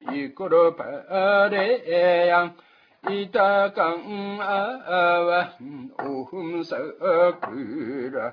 ikoro pare yang itakan awan ohum sakura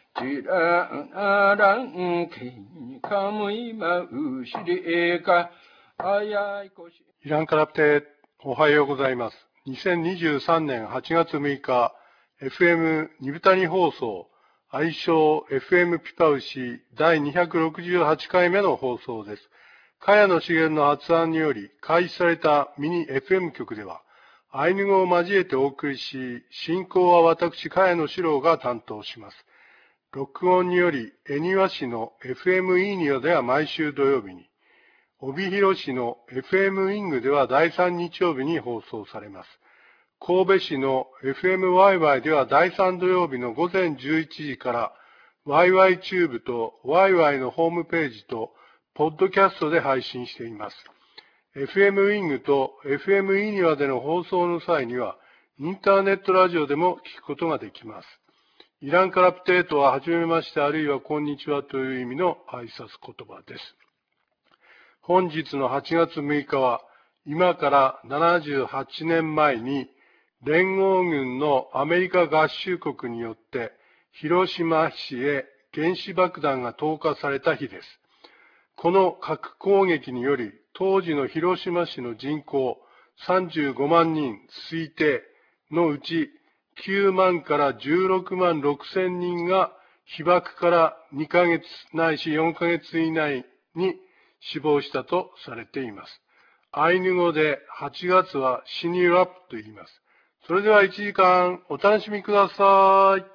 jirang king kamui maushiri ka ayai koshi。 イランカラプテ、おはようございます。2023年8月6日、FM ニブタニ放送、愛称 FM ピパウシ第268回目の放送です。茅野茂の発案により開始されたミニ FM 局では、アイヌ語を交えてお送りし、進行は私、茅野史郎が担当します。録音により、恵庭市の FM イーニオでは毎週土曜日に、帯広市の FM イングでは第3日曜日に放送されます。神戸市の FM ワイワイでは第3土曜日の午前11時からワイワイチューブとワイワイのホームページとポッドキャストで配信しています。FM イングと FM イニワでの放送の際にはインターネットラジオでも聞くことができます。イランカラプテートははじめましてあるいはこんにちはという意味の挨拶言葉です。本日の8月6日は今から78年前に連合軍のアメリカ合衆国によって広島市へ原子爆弾が投下された日です。この核攻撃により当時の広島市の人口35万人推定のうち9万から16万6千人が被爆から2ヶ月ないし4ヶ月以内に死亡したとされています。アイヌ語で8月はシニュラップと言います。それでは1時間お楽しみください。